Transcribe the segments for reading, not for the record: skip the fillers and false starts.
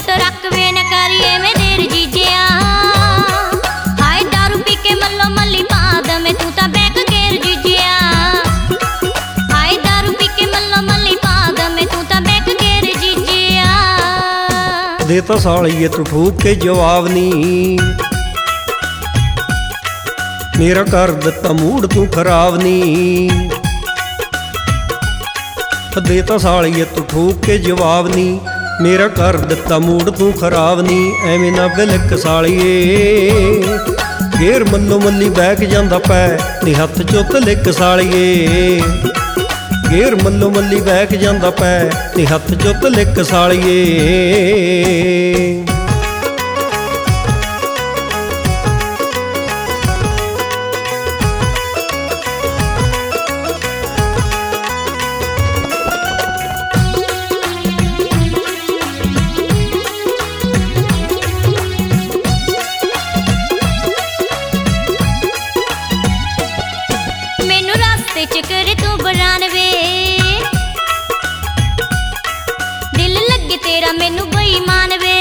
झूठ रख वे न करिए में देर जीजिया। हाय दारू पी के मल्लो मल्ली पाद में तू ता बैक गेर जीजिया। हाय दारू पी के मल्लो मल्ली पाद में तू ता बैक गेर जीजिया। देता सालिए तू ठोक के जवाब नी, मेरा कर दिता मूड तू खराब नी। देता सालिए तू ठोक के जवाब नी, मेरा कर दिता मूड तू खराब नी। एवें ना बिलक सालिए घेर मल्लो मल्ली बैक जांदा पै नी हथ चुत लिक सालिए। घेर मल्लो मल्ली बैक जांदा पै नी हथ चुत लिक सालिए। चक्कर तू बरान वे दिल लगे तेरा मैनू बेईमान वे।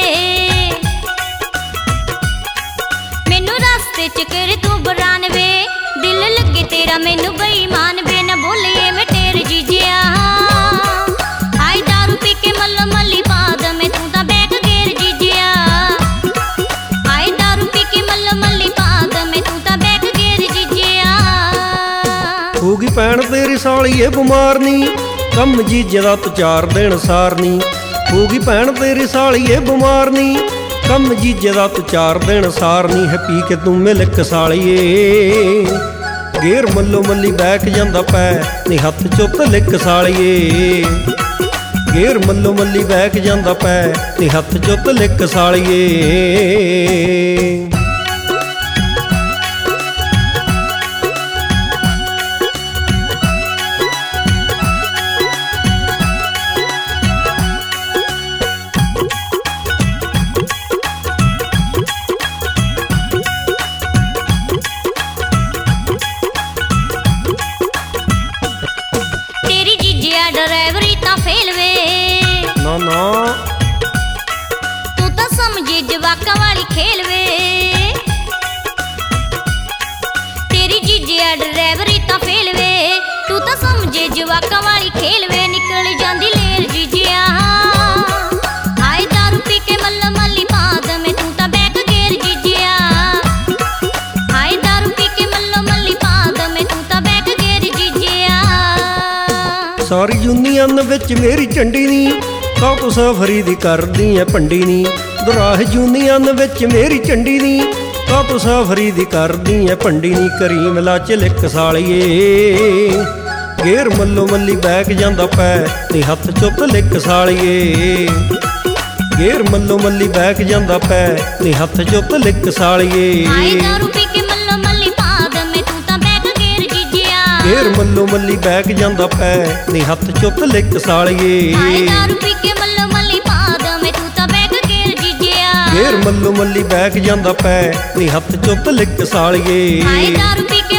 मैनू रास्ते चक्कर तू बरान वे दिल लगे तेरा मैनू बेईमान वे। न बोलिए मैं टेर जीजिया। हाय दारू पी के मल्लो मल्ली पाद में तू ता बैक गेर जीजिया। हाय दारू पी के मल्लो मल्ली पाद में तू ता बैक गेर जीजिया। होगी भैन तेरी सालिए बमार नी कम जीजे दा तू 4 दिन सारनी। होगी भैन तेरी सालिए बमार नी कम जीजे दा तू 4 दिन सारनी। है पी के तू मिलक सालिए घेर मल्लो मल्ली बैक जांदा पै नी हथ चुत लिक सालिए। घेर मल्लो मल्ली बैक जांदा पै नी हथ चुत लिक सालिए। ड्राइवरी ता फेल वे ना ना तू तो समझे जवाका वाली खेल वे। तेरी जीजिया ड्राइवरी ता फेल वे तू तो समझे जवाका वाली खेल वे। निकल जांदी लेर जीजिया। हाय दारू पी के मल्लो मल्ली पाद में तू ता बैक गेर जीजिया। हाय दारू पी के मल्लो मल्ली पाद में तू ता बैक गेर जीजिया। सारी यूनियन विच मेरी झंडी नी तां तू सफरी दी करदी ऐ भंडी नी। दुराह यूनियन विच मेरी झंडी नी तां तू सफरी दी करदी ऐ भंडी नी। करीम लाच लिक सालिए घेर मल्लो मल्ली बैक जांदा पै नी हथ चुत लिक सालिए। घेर मल्लो मल्ली बैक जांदा पै नी हथ चुत लिक सालिए। घेर मल्लो मल्ली बैक जांदा पै नी हथ चुत लिक सालिए। घेर मल्लो मल्ली बैक जांदा पै नी हथ चुत लिक सालिए।